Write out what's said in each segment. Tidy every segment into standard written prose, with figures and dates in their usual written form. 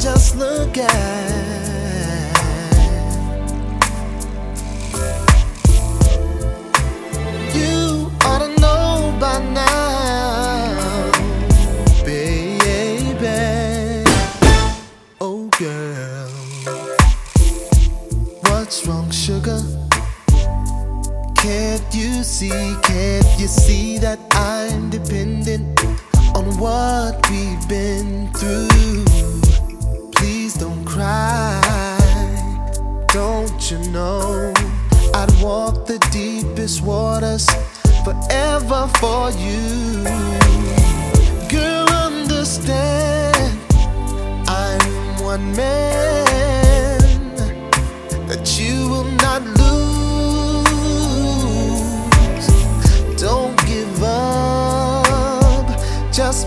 just look at. You ought to know by now, baby. Oh girl, what's wrong, sugar? Can't you see that I'm dependent on what we've been through? Please don't cry. Don't you know I'd walk the deepest waters forever for you? Girl, understand, I'm one man that you will not lose. Don't give up just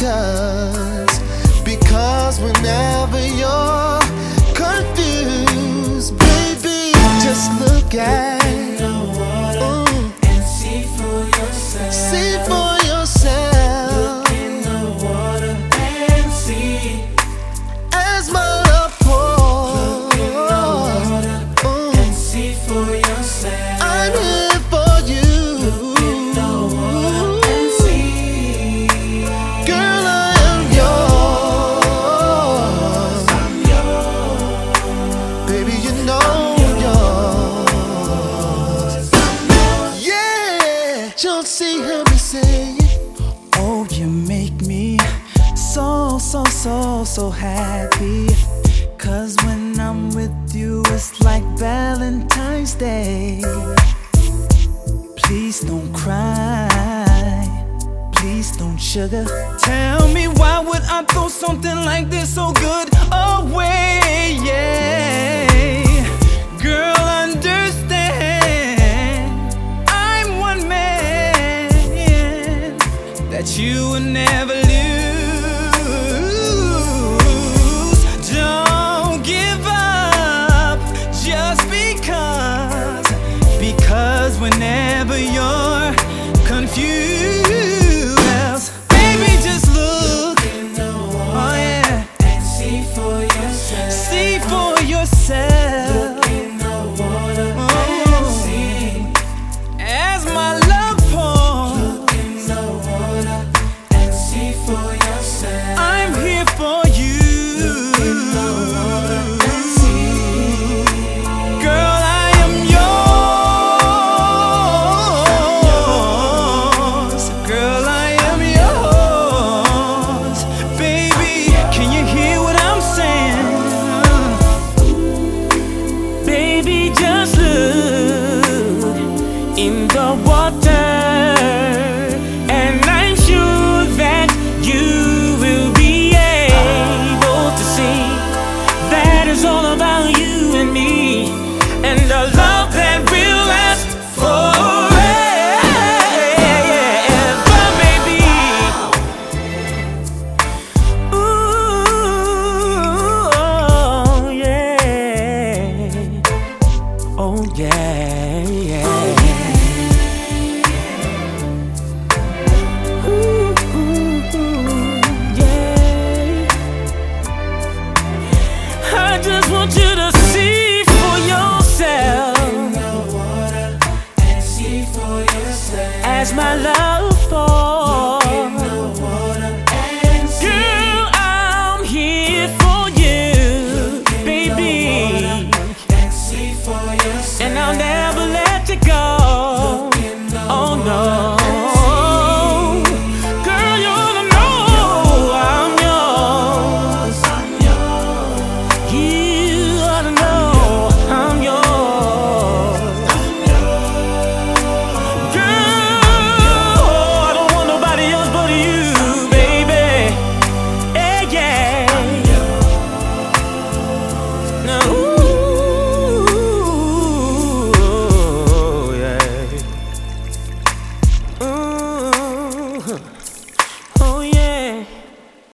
because whenever you're confused, baby, just look at and see for yourself. See for yourself. Look in the water and see. As my love pours, Look in the water and see for yourself. I'm here for you. Look in the water and see. Girl, I am yours. I'm yours. Baby, you know yours. Yeah, don't see her me say it. Oh, you make me so happy. 'Cause when I'm with you, it's like Valentine's Day. Please don't cry, please don't sugar. Tell me, why would I throw something like this so good away? Yeah, girl, understand, I'm one man that you will never lose. Don't give up just because whenever you're confused, baby, just look In the water oh yeah, and see for yourself. see for yourself. Look in the water and see. As my love pours, Look in the water and see for yourself. I'm here for you. Look in the water and see. Girl, I am yours. Girl, I am yours. Baby, can you hear what I'm saying? Baby, just look in the water, and I'm sure that you will be able to see that is all about you and me, and a love that will last forever, baby. Ooh, oh yeah, oh yeah, yeah. Ooh, yeah. I just want you to see for yourself In the water and see for yourself. as my love